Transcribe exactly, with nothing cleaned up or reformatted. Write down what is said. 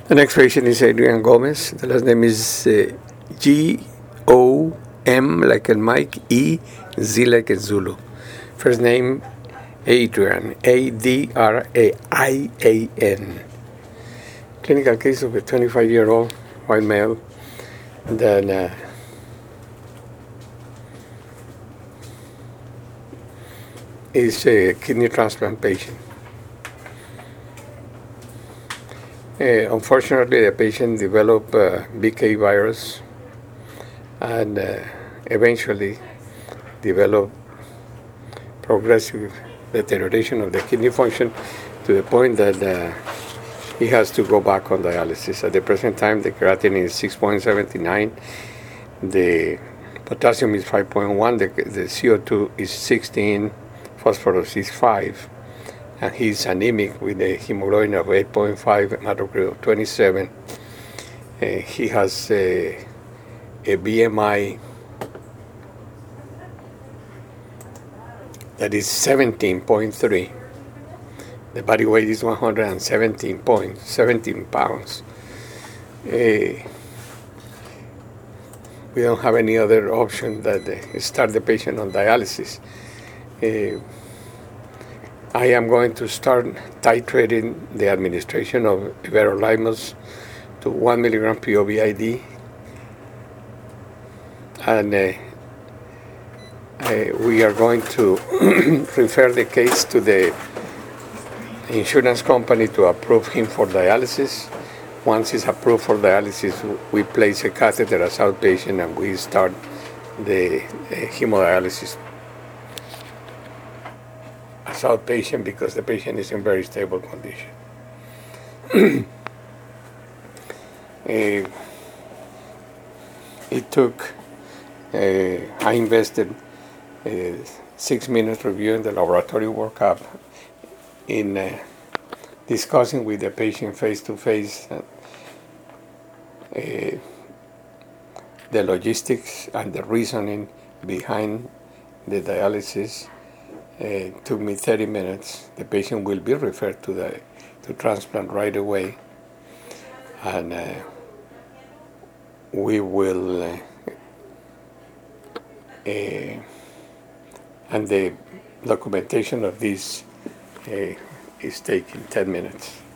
The next patient is Adrian Gomez. The last name is uh, G O M like in Mike, E, Z like in Zulu. First name Adrian, A D R A I A N. Clinical case of a twenty-five-year-old white male that uh, is a kidney transplant patient. Uh, unfortunately, the patient developed uh, B K virus and uh, eventually developed progressive deterioration of the kidney function to the point that uh, he has to go back on dialysis. At the present time, the creatinine is six point seven nine, the potassium is five point one, the, the C O two is sixteen, phosphorus is five, and he's anemic with a hemoglobin of eight point five, hematocrit of twenty-seven. Uh, he has a, a B M I that is seventeen point three. The body weight is one hundred seventeen point one seven pounds. Uh, we don't have any other option than uh, start the patient on dialysis. Uh, I am going to start titrating the administration of everolimus to one milligram P O V I D, and uh, uh, we are going to refer the case to the insurance company to approve him for dialysis. Once he's approved for dialysis, we place a catheter as outpatient and we start the uh, hemodialysis as outpatient because the patient is in very stable condition. uh, it took, uh, I invested uh, six minutes reviewing the laboratory workup in uh, discussing with the patient face-to-face uh, uh, the logistics and the reasoning behind the dialysis. Uh, took me thirty minutes. The patient will be referred to the to transplant right away, and uh, we will uh, uh, and the documentation of this uh, is taking ten minutes.